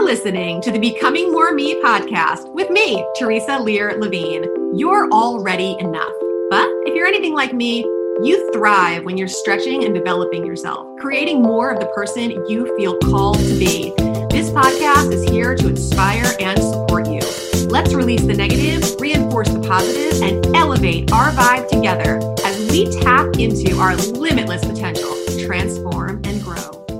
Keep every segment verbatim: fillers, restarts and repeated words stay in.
listening to the Becoming More Me podcast with me, Teresa Lear Levine. You're already enough. But if you're anything like me, you thrive when you're stretching and developing yourself, creating more of the person you feel called to be. This podcast is here to inspire and support you. Let's release the negative, reinforce the positive, and elevate our vibe together as we tap into our limitless potential to transform and grow.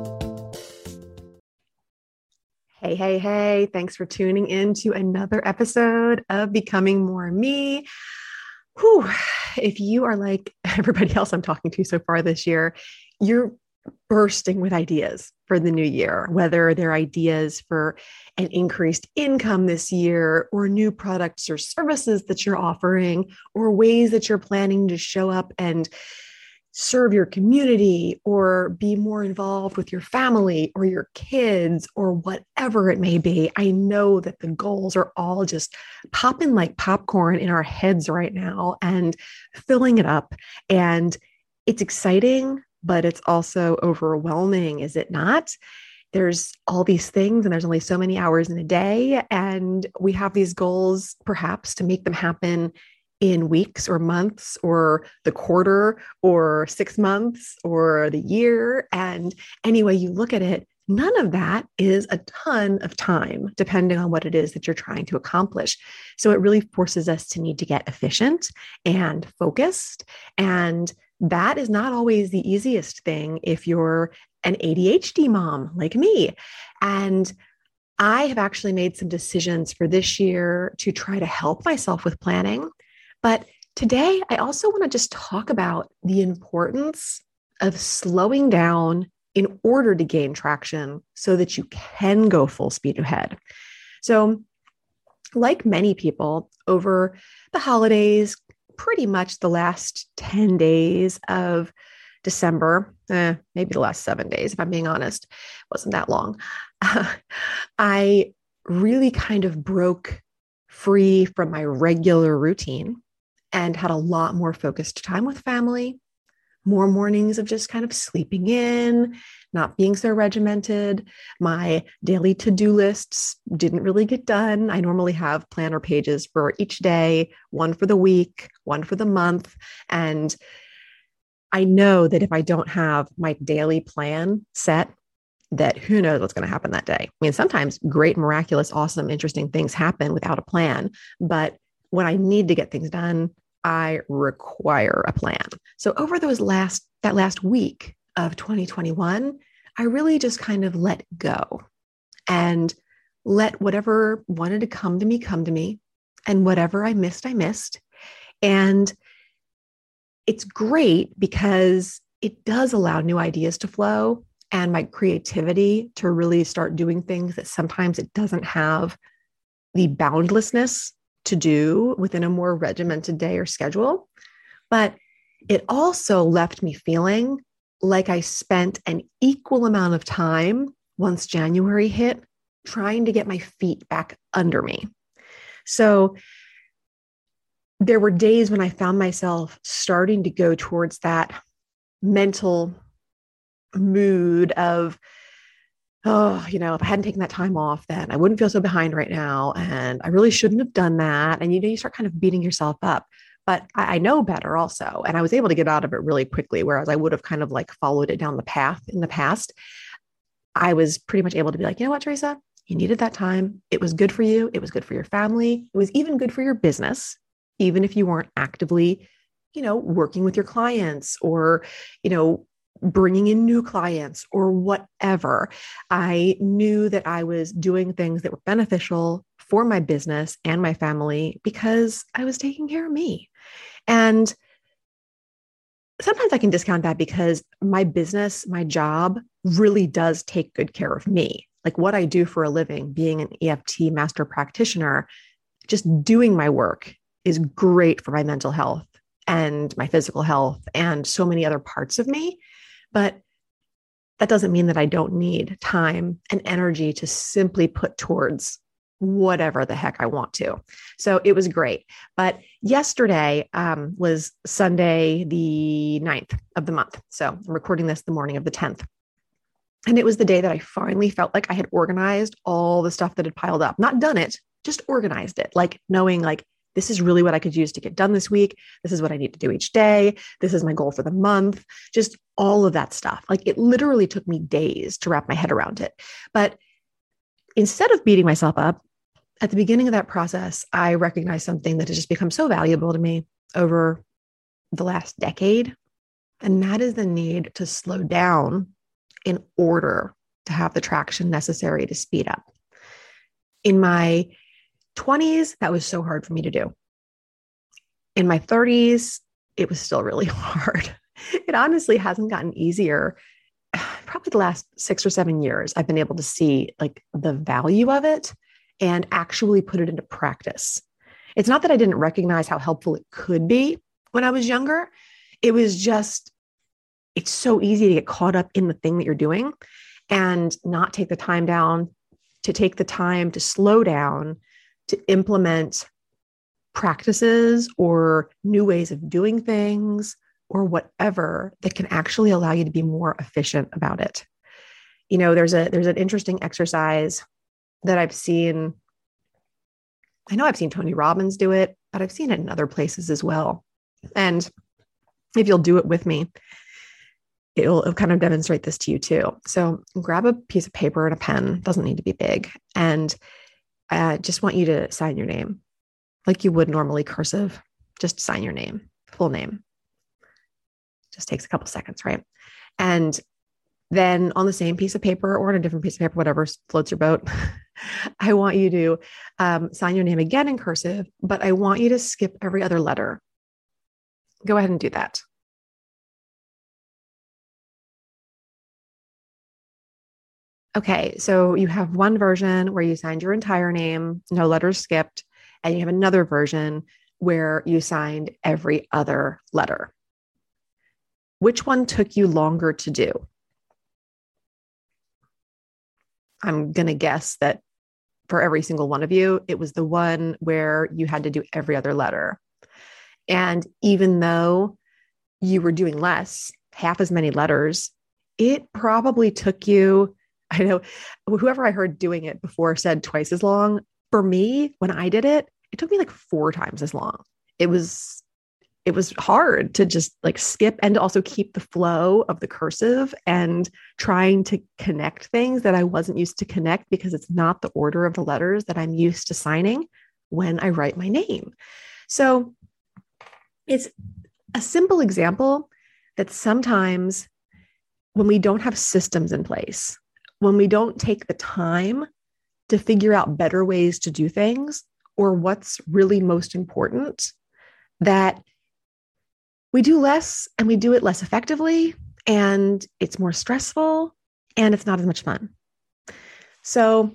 Hey, hey, hey, thanks for tuning in to another episode of Becoming More Me. Whew. If you are like everybody else I'm talking to so far this year, you're bursting with ideas for the new year, whether they're ideas for an increased income this year, or new products or services that you're offering, or ways that you're planning to show up and serve your community, or be more involved with your family or your kids, or whatever it may be. I know that the goals are all just popping like popcorn in our heads right now and filling it up. And it's exciting, but it's also overwhelming, is it not? There's all these things and there's only so many hours in a day. And we have these goals perhaps to make them happen in weeks or months or the quarter or six months or the year. And any way you look at it, none of that is a ton of time, depending on what it is that you're trying to accomplish. So it really forces us to need to get efficient and focused. And that is not always the easiest thing if you're an A D H D mom like me. And I have actually made some decisions for this year to try to help myself with planning. But today, I also want to just talk about the importance of slowing down in order to gain traction so that you can go full speed ahead. So, like many people, over the holidays, pretty much the last ten days of December, eh, maybe the last seven days, if I'm being honest, it wasn't that long, uh, I really kind of broke free from my regular routine and had a lot more focused time with family, more mornings of just kind of sleeping in, not being so regimented. My daily to-do lists didn't really get done. I normally have planner pages for each day, one for the week, one for the month. And I know that if I don't have my daily plan set, that who knows what's going to happen that day. I mean, sometimes great, miraculous, awesome, interesting things happen without a plan. But when I need to get things done, I require a plan. So over those last, that last week of twenty twenty-one, I really just kind of let go and let whatever wanted to come to me, come to me, and whatever I missed, I missed. And it's great because it does allow new ideas to flow and my creativity to really start doing things that sometimes it doesn't have the boundlessness to do within a more regimented day or schedule. But it also left me feeling like I spent an equal amount of time once January hit trying to get my feet back under me. So there were days when I found myself starting to go towards that mental mood of, oh, you know, if I hadn't taken that time off, then I wouldn't feel so behind right now. And I really shouldn't have done that. And, you know, you start kind of beating yourself up, but I, I know better also. And I was able to get out of it really quickly, whereas I would have kind of like followed it down the path in the past. I was pretty much able to be like, you know what, Teresa, you needed that time. It was good for you. It was good for your family. It was even good for your business, even if you weren't actively, you know, working with your clients or, you know, bringing in new clients or whatever. I knew that I was doing things that were beneficial for my business and my family because I was taking care of me. And sometimes I can discount that because my business, my job really does take good care of me. Like what I do for a living, being an E F T master practitioner, just doing my work is great for my mental health and my physical health and so many other parts of me. But that doesn't mean that I don't need time and energy to simply put towards whatever the heck I want to. So it was great. But yesterday um, was Sunday, the ninth of the month. So I'm recording this the morning of the tenth. And it was the day that I finally felt like I had organized all the stuff that had piled up, not done it, just organized it, like knowing like, this is really what I could use to get done this week. This is what I need to do each day. This is my goal for the month. Just all of that stuff. Like it literally took me days to wrap my head around it. But instead of beating myself up, at the beginning of that process, I recognized something that has just become so valuable to me over the last decade. And that is the need to slow down in order to have the traction necessary to speed up. In my twenties, that was so hard for me to do. In my thirties, it was still really hard. It honestly hasn't gotten easier. Probably the last six or seven years, I've been able to see like the value of it and actually put it into practice. It's not that I didn't recognize how helpful it could be when I was younger. It was just, it's so easy to get caught up in the thing that you're doing and not take the time down to take the time to slow down, to implement practices or new ways of doing things or whatever that can actually allow you to be more efficient about it. You know, there's a there's an interesting exercise that I've seen. I know I've seen Tony Robbins do it, but I've seen it in other places as well. And if you'll do it with me, it'll, it'll kind of demonstrate this to you too. So grab a piece of paper and a pen, doesn't need to be big, and I just want you to sign your name like you would normally cursive. Just sign your name, full name. Just takes a couple seconds, right? And then on the same piece of paper or on a different piece of paper, whatever floats your boat, I want you to um, sign your name again in cursive, but I want you to skip every other letter. Go ahead and do that. Okay, so you have one version where you signed your entire name, no letters skipped, and you have another version where you signed every other letter. Which one took you longer to do? I'm going to guess that for every single one of you, it was the one where you had to do every other letter. And even though you were doing less, half as many letters, it probably took you, I know whoever I heard doing it before said twice as long. For me, when I did it, it took me like four times as long. It was, it was hard to just like skip and to also keep the flow of the cursive and trying to connect things that I wasn't used to connect because it's not the order of the letters that I'm used to signing when I write my name. So it's a simple example that sometimes when we don't have systems in place, when we don't take the time to figure out better ways to do things or what's really most important, that we do less and we do it less effectively and it's more stressful and it's not as much fun. So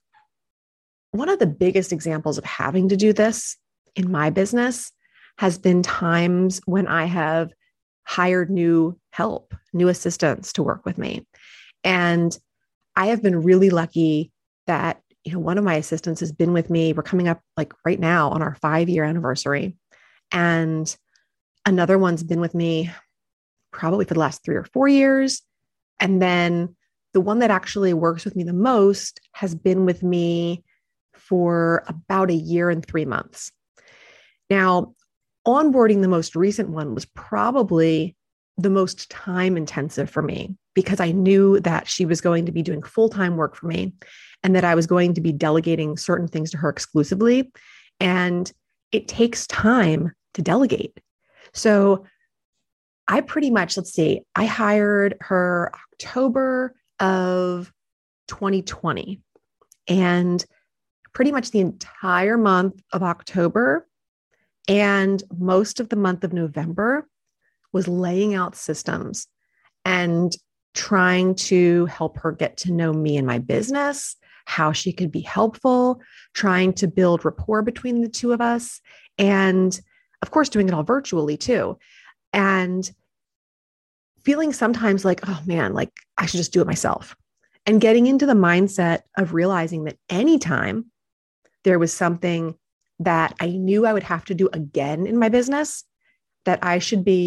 one of the biggest examples of having to do this in my business has been times when I have hired new help, new assistants to work with me. And I have been really lucky that, you know, one of my assistants has been with me. We're coming up like right now on our five-year anniversary. And another one's been with me probably for the last three or four years. And then the one that actually works with me the most has been with me for about a year and three months. Now, onboarding the most recent one was probably the most time intensive for me because I knew that she was going to be doing full-time work for me and that I was going to be delegating certain things to her exclusively. And it takes time to delegate. So I pretty much, let's see, I hired her October of twenty twenty, and pretty much the entire month of October and most of the month of November was laying out systems and trying to help her get to know me and my business, how she could be helpful, trying to build rapport between the two of us, and of course, doing it all virtually too. And feeling sometimes like, oh man, like I should just do it myself. And getting into the mindset of realizing that anytime there was something that I knew I would have to do again in my business, that I should be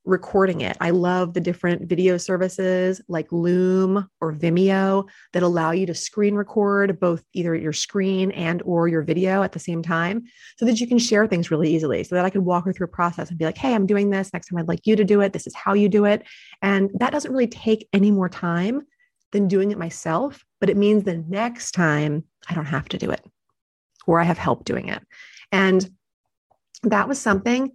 recording it. I love the different video services like Loom or Vimeo that allow you to screen record both either your screen and or your video at the same time so that you can share things really easily, so that I could walk her through a process and be like, hey, I'm doing this. Next time I'd like you to do it. This is how you do it. And that doesn't really take any more time than doing it myself, but it means the next time I don't have to do it or I have help doing it. And that was something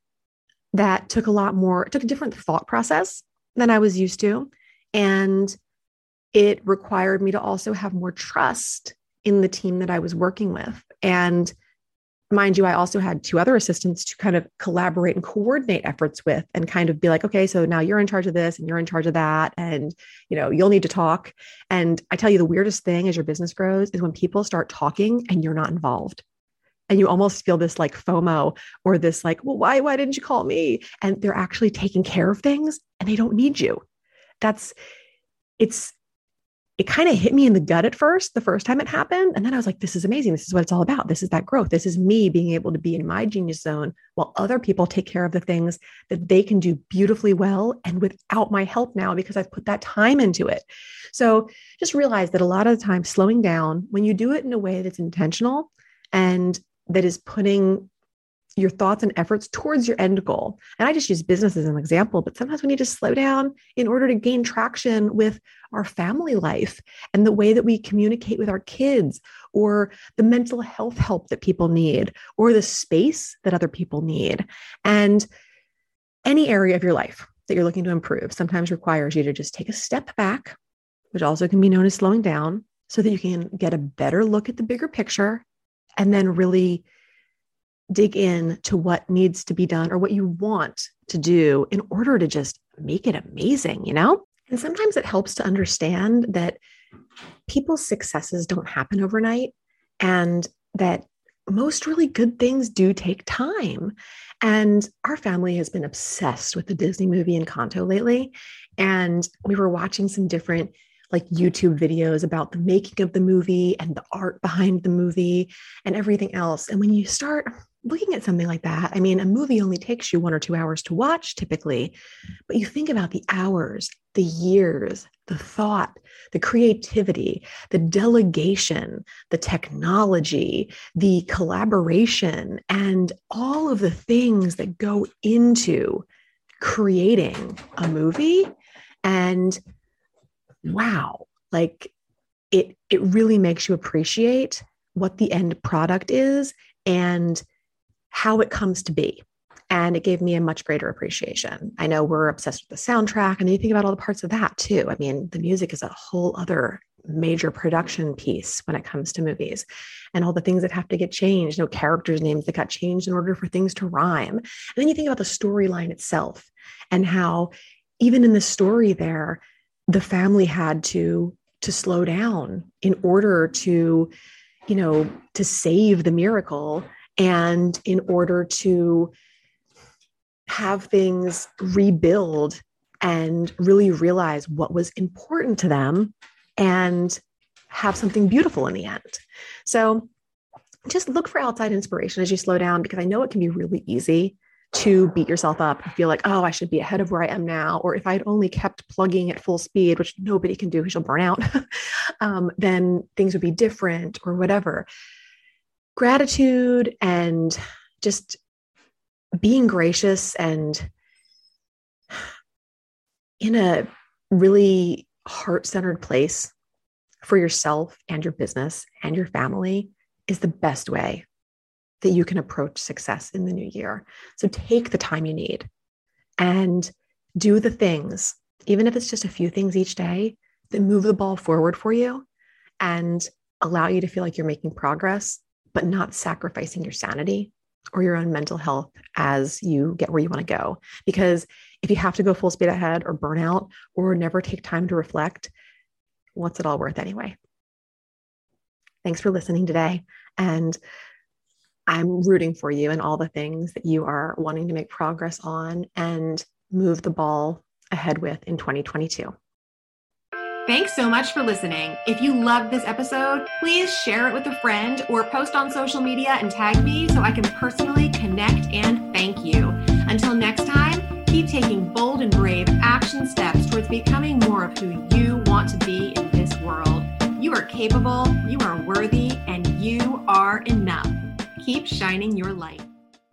that took a lot more, it took a different thought process than I was used to. And it required me to also have more trust in the team that I was working with. And mind you, I also had two other assistants to kind of collaborate and coordinate efforts with and kind of be like, okay, so now you're in charge of this and you're in charge of that. And, you know, you'll need to talk. And I tell you, the weirdest thing as your business grows is when people start talking and you're not involved. And you almost feel this like FOMO or this like, well, why, why didn't you call me? And they're actually taking care of things and they don't need you. That's, it's, it kind of hit me in the gut at first, the first time it happened. And then I was like, this is amazing. This is what it's all about. This is that growth. This is me being able to be in my genius zone while other people take care of the things that they can do beautifully well and without my help now, because I've put that time into it. So just realize that a lot of the time slowing down, when you do it in a way that's intentional and that is putting your thoughts and efforts towards your end goal. And I just use business as an example, but sometimes we need to slow down in order to gain traction with our family life and the way that we communicate with our kids, or the mental health help that people need, or the space that other people need. And any area of your life that you're looking to improve sometimes requires you to just take a step back, which also can be known as slowing down, so that you can get a better look at the bigger picture and then really dig in to what needs to be done or what you want to do in order to just make it amazing, you know? And sometimes it helps to understand that people's successes don't happen overnight and that most really good things do take time. And our family has been obsessed with the Disney movie Encanto lately. And we were watching some different like YouTube videos about the making of the movie and the art behind the movie and everything else. And when you start looking at something like that, I mean, a movie only takes you one or two hours to watch typically, but you think about the hours, the years, the thought, the creativity, the delegation, the technology, the collaboration, and all of the things that go into creating a movie. And wow, like it, it really makes you appreciate what the end product is and how it comes to be. And it gave me a much greater appreciation. I know we're obsessed with the soundtrack, and you think about all the parts of that too. I mean, the music is a whole other major production piece when it comes to movies, and all the things that have to get changed, no characters' names that got changed in order for things to rhyme. And then you think about the storyline itself and how even in the story there, the family had to, to slow down in order to, you know, to save the miracle and in order to have things rebuild and really realize what was important to them and have something beautiful in the end. So just look for outside inspiration as you slow down, because I know it can be really easy to beat yourself up and feel like, oh, I should be ahead of where I am now. Or if I'd only kept plugging at full speed, which nobody can do because you'll burn out, um, then things would be different or whatever. Gratitude and just being gracious and in a really heart-centered place for yourself and your business and your family is the best way that you can approach success in the new year. So take the time you need and do the things, even if it's just a few things each day, that move the ball forward for you and allow you to feel like you're making progress, but not sacrificing your sanity or your own mental health as you get where you want to go. Because if you have to go full speed ahead or burn out or never take time to reflect, what's it all worth anyway? Thanks for listening today. And I'm rooting for you in all the things that you are wanting to make progress on and move the ball ahead with in twenty twenty-two. Thanks so much for listening. If you loved this episode, please share it with a friend or post on social media and tag me so I can personally connect and thank you. Until next time, Keep taking bold and brave action steps towards becoming more of who you want to be in this world. You are capable, you are worthy, and you are enough. Keep shining your light.